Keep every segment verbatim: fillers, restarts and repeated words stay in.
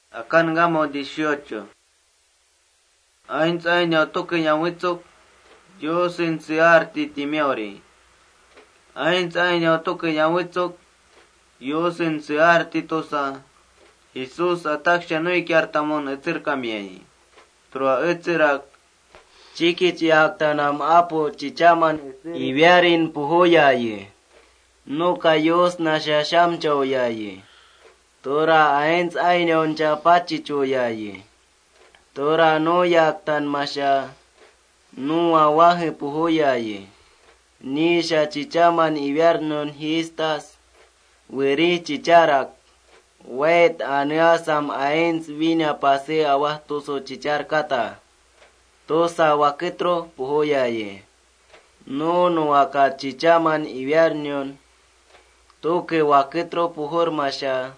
Akan ngamo dieciocho. Ains año toque yamuitzok, yo sin searti timiori. Ains año toque yamuitzok, yo sin searti tosa. Jesús ataksha no ikiartamon etzir kamiai. Trua etzirak. Chikich yaktanam apo chichaman ibiarin puhoyaye. Nuka yos nasha shamchoyaye. Tora ains ainoncha pachichoyaye. Tora no yaktan masha nuwa wahe puhoyaye. Nisha chichaman ibiarnon histas. Weri chicharak. Wait aniasam ains vina pase awah toso chichar kata. Tosa wakitro puhoyaye. No no waka chichaman ibiarnon. Toke wakitro puhor masha.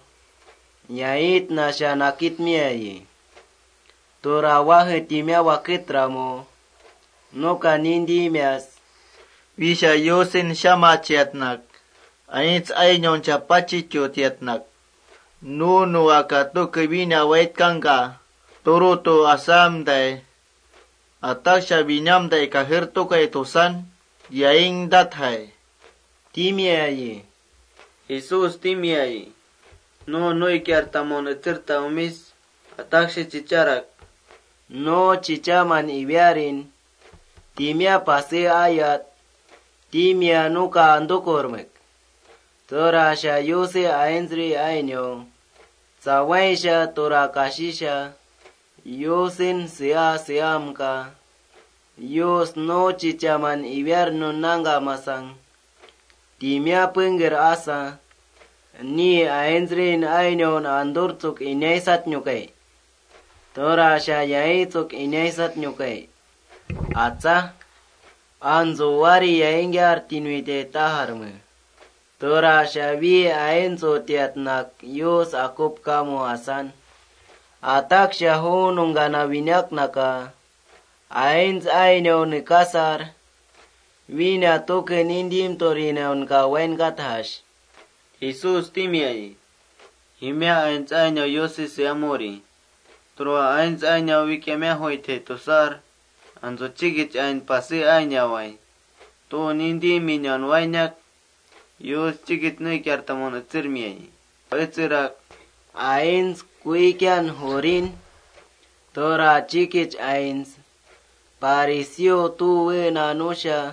Nyait nasha nakit miaye. Tora wahe timia wakitramo. Noka nindi mias. Visha yosin shama chiatnak. Ains ainyon chapachicho tiatnak. No no waka toke vina wait kanga. Toroto asam day. Ataksha vinyam day kahir toke tosan. Yaing dat hai. Timiaye. Jesús timiai. No no ikiartamon etzirta umis. Ataksha chicharak. No chichaman ibiarin. Timia pase ayat. Timia nuka andokormek. Tora sha yose ainsri ainyo. Sawaisha tora kashisha. Yosin sea seamka. Yos no chichaman ibiarno nanga masang. Timia penger asa. Ni ainsrin ainyon andortuk inaisat nyukai. Tora sha yaituk inaisat nyukai. Atsa. Anzo wari yaingyar tinuite taharme. Tora sha vi ainzo tiatnak yos akup kamo asan. Atak sha honungana vinyak naka. Ains ainyo nikasar. Vina toke nindim torina unka wen kathash. Jesús timiai. Himea ains año yosi se amori. Trua ains año wikemea hoite tosar. Anzo chigich ain pasi año wai. To nindi minyon wainyak. Yos chigit no ikiartamon etzir miai. Etzirak. Ains kuikian horin. Tora chikich ains. Pareció tuwe nanusha.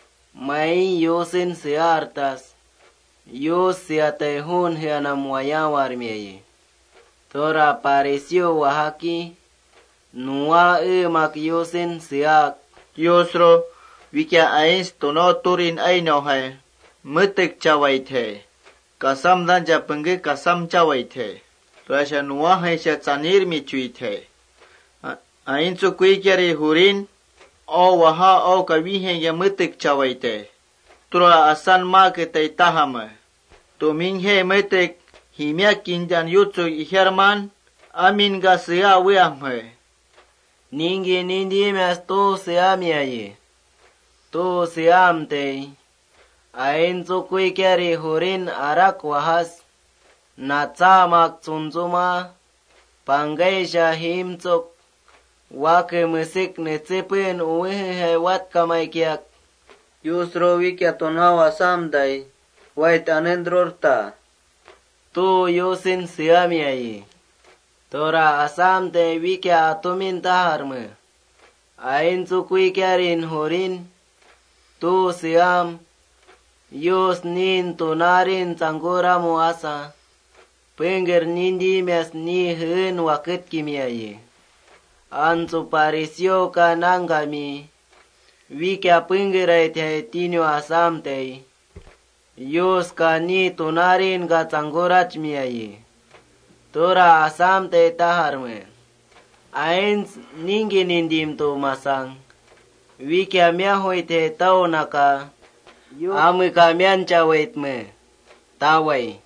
Mai yosin seartas. Yos se atehun heanam wayawar mieye. Tora pareció wahaki. Nuwa emak yosin seak. Yosro vikia ains tono turin aino hai. Mutik chawaithe. Kasam dan japenge kasam chawaithe. Rasha nuwa hai sha tsanir mi chuithe. Ainsu kuikyari hurin. O waha o kavihe ya mutik chawaithe. Tura asan ma ke te tahama. Tominghe mutik himya kinjan yutsu iherman. Amin ga sea weamhe. Ningi nindi mes to seamiaye. To seamte. Ainso kuikyari hurin arak wahas. Natsamak tsunzuma. Pangaisha himtsok. Wake musik netsipin uwehe wat kamaikiak. Yusro wikia tonawa samday. Wait anendrorta. To yosin seamiaye. Tora asamte wikia atumin taharme. Ainsu kuikyarin horin. To seam. Yos nin tonarin sangora muasa. Penger nindi mes ni hen wakit kimiaye. Ansu pareció kanangami. Wikia pengerai te tinyo asamte. Yos ka ni tonarin ka sangorach miaye. Tora asamte taharme. Ains ningi nindim to masang. Wikia miahoite tau naka. Ame ka miancha waitme. Tawai.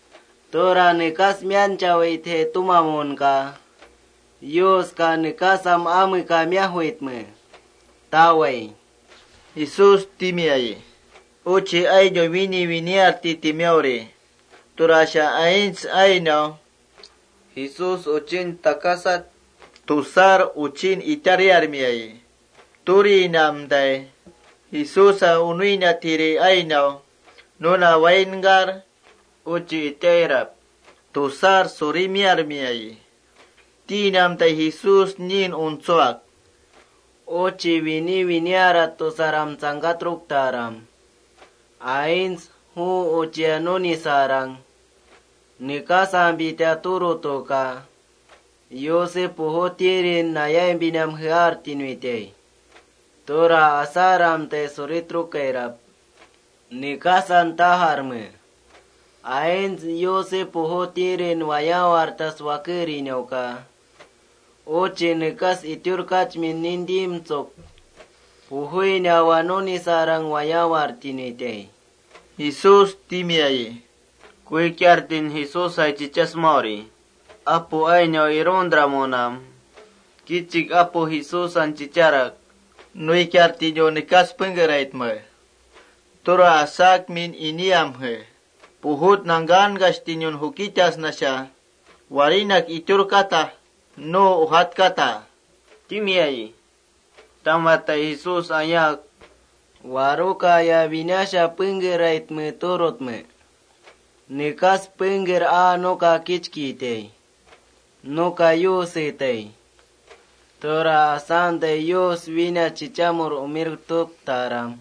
Tora nikas miancha waite tumamon ka. Yos ka nikasam ame ka miahoitme. Tawai. Jesús timiaye. Uchi aino vini viniarti timiaure. Turasha ains aino. Jesus ochin takasat. Tusar uchin itariar miai. Turi namdai. Jesusa unuina tiri ainau. Nuna waingar. Uchi iteirap. Tusar surimiar miai. Tinamdai Jesus nin unsoak. Uchi vini viniara tusaram sangatruk taram. Ains hu uchi anoni sarang. Nikasam bita turu toka. Yose puho tirin nayay binam hiar tinuite. Tora asaram te suritruk kairap. Nikasan taharme. Ains yose puho tirin wayawartas wakiri nyoka. Uchi nikas iturkach min nindim tsok. Puhui nyawanoni sarang wayawar tinuite. Jesus timiai. Kuikyartin Jesus ay chichas mauri. Apo ay nyo irondra monam. Kichik apo Jesus an chicharak. Nui kyarti nyo nikas penggerait me. Tora asak min iniam he. Puhut nanggan gastinyon hukitas na siya. Warinak itur kata. No uhat kata. Timiai. Tamata Jesus ayak. Waruka ya binasya penggerait me turut me. Nikas pengger a noka kichkite. Noka yusite. Tora asante yus vina chichamur umir tuk taram.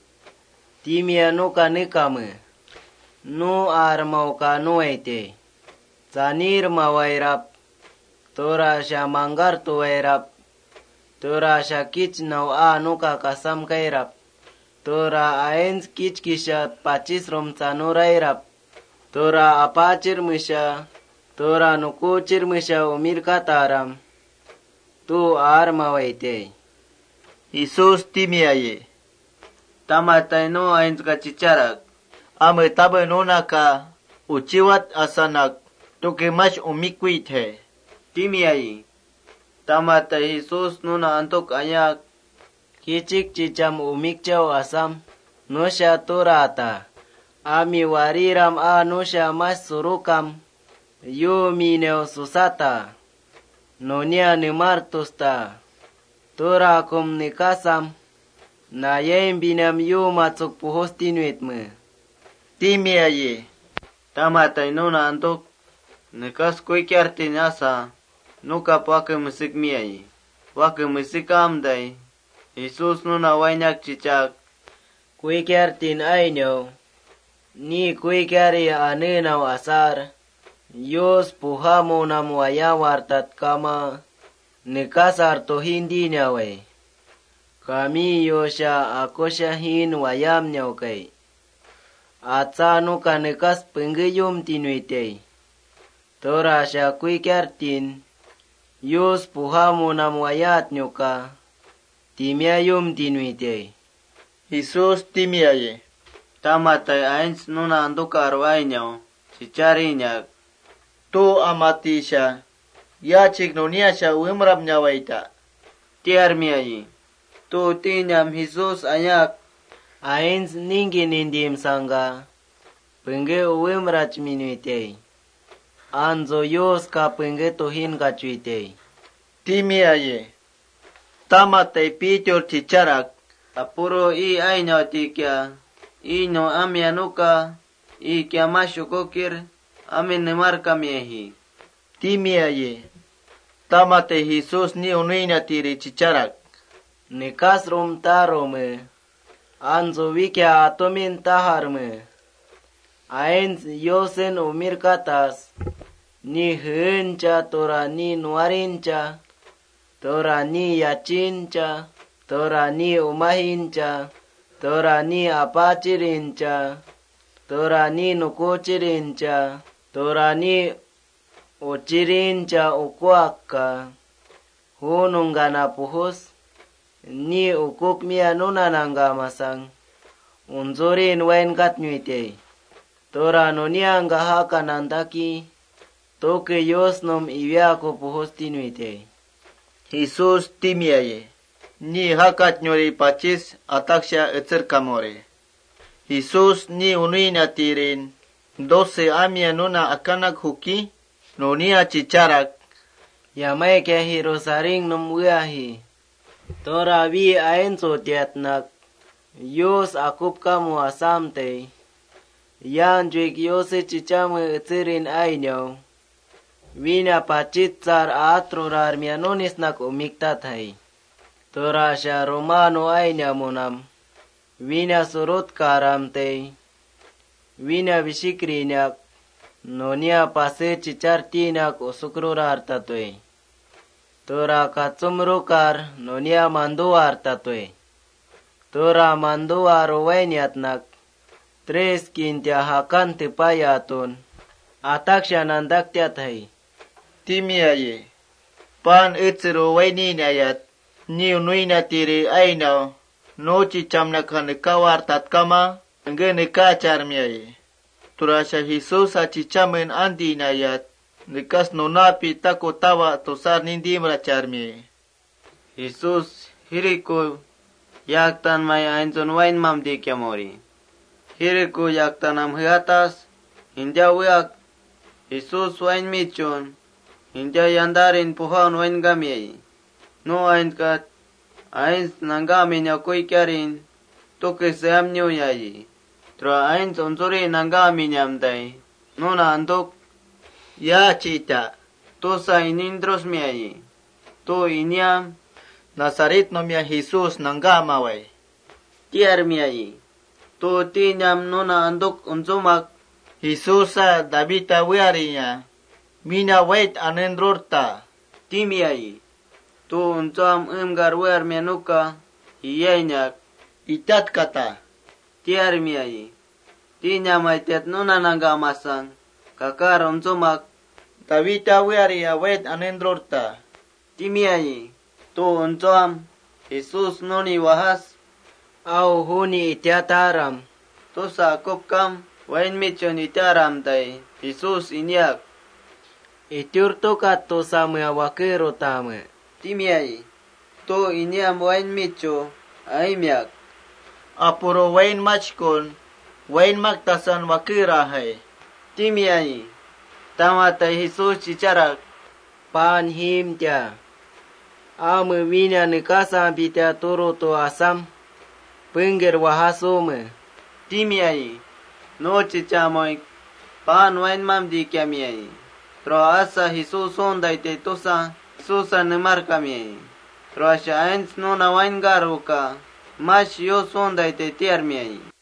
Timia noka nikame. Nu armau ka nuete. Zanir mawairap. Tora sya manggar tuwairap. Tora sya kich nau a noka kasam kairap. Tora aens kich kishat pacis rom sanurairap. Tora apacir misha. Tora nukucir misha umir kataram. Tu armawaite. Jesus timiaye. Tamatay no ains ka chicharak. Ame tabe nona ka uchiwat asanak. Tukimash umikwit he. Timiai. Tamatay Jesus nuna antok ayak. Kichik chicham umikchaw asam. No siya turata. Ami wariram a no siya mas surukam. Yu mineo susata. No niya ni martusta. Tura kum nikasam. Na yem binam yu matsuk puhos tinuit me. Timiaye. Tamatay nuna antok. Nikas kuikyartin asa. Nuka pake musik miyay. Wake musik amday. Jesus nuna wainyak chichak. Kuikyartin aynyo. Ni kuikyari aninaw asar. Yos puhamo nam wayawartat kama. Nikasar to hindi nyawe. Kami yosya ako siya hin wayam nyaw kay. At sano ka nikas penggayom tinuitay. Tora siya kuikyartin. Yos puhamo nam wayat nyo ka. Timyayom tinuitay. Jesus timiaye. Tamatay ains nuna andok arway nyaw. Chichari nyak. Tu amati siya. Yachik nunia siya umrap nyawaita. Tiar miyayi. Tu tinyam Jesus ayak. Ains ningi nindim sangga. Penge uwem rach minuitay. Anzo yos ka penge tohin kachuitay. Timiaye. Tamatay pityol chicharak. Apuro i ay nyaw tikya. I no amyanuka. I kya masyukokir. Amin nemar kamiehi. Timiaye. Tamatay Jesus ni unuina tiri chicharak. Nikas rum tarome. Anzo wikya atomin taharme. Ains yosen umir katas. Ni hencha tora ni nuarincha. Tora ni yachincha. Tora ni umahincha. Tora ni apachirincha. Tora ni nukuchirincha. Tora ni uchirincha ukuaka. Hunungana puhus. Ni ukuk miya nunananga masang. Unzurin wen katnyuite. Tora nonianga haka nandaki. Toke yosnom iwiako puhus tinuite. Jesus timiaye. Ni hakat nyori pacis ataksya ecer kamore. Jesus ni unuina tirin. Dose amia nuna akanak huki. nonia cicarak. Yamai ke hirosaring num wiahi. Tora vi ain so nak. Yos akup kamu asamte. Yan juik yose cicamu tsirin ainyaw. Vina pachitsar atrorar mianonis nak umiktat hai. Tora sya romano ainyamunam. Vina surut karamte. Vina visikrinak. Nonia pase cicartinak usukrurar tatwe. Tora katsumrukar nonia manduar tatwe. Tora manduar uwainiatnak. Tres kintia hakan tipayatun. Ataksya nandaktiat hai. Timiaye. Pan itsuru uwaininayat. Niu nuina tiri ainaw. No cicamnakan kawar tatkama. Ngene kacarmiaye. Turasya Jesus acicamen andinayat. Nikas nonapi tako tawa tosar nindim racarmi. Jesus hiriku yaktan may ainzon wain mam di kiamori. Hiriku yaktan am hiatas. India wiak Jesus wain michon. India yandarin puhaun wain gamiai. No ain kat ains nangamin yakoi karin. Toke seam nyo yayi. Tra ains unsuri nangamin yamday. Nuna andok. Ya cita. Tosa inindros miayi. To inyam. Nazaret nomia Jesus nangamaway. Tiar miayi. To tinyam nuna andok unsumak. Jesusa Davita wiarinya. Mina wait anendrorta. Timiayi. To unsam umgar wer menuka. Iyainyak. Itat kata. Tiar miayi. Tinyam aitet nuna nangamasang. Kakar unsumak. Davita wiaria wait anendrorta. Timiayi. To unsam. Jesus noni wahas. Au huni itiataram. To sa kupkam. Wain michon itaram tay. Jesus inyak. Iturtukat to sa mga wakiro tama. Timiayi. To inyam wain micho. Aimyak. Apuro wain machkon. Wain magtasan wakira hai. Timiayi. Tama tay Jesus cicarak. Panhim tia. Ame wina nikasa pita turu to asam. Pengger wahasume. Timiayi. No cicamoy. Pan wain mam di kiamiayi. Tro asa Jesus onday te tosa. Jesusa nemar kamiayi. Tro asya ains nuna wain garuka. Mas yo sonday te tiarmiayi.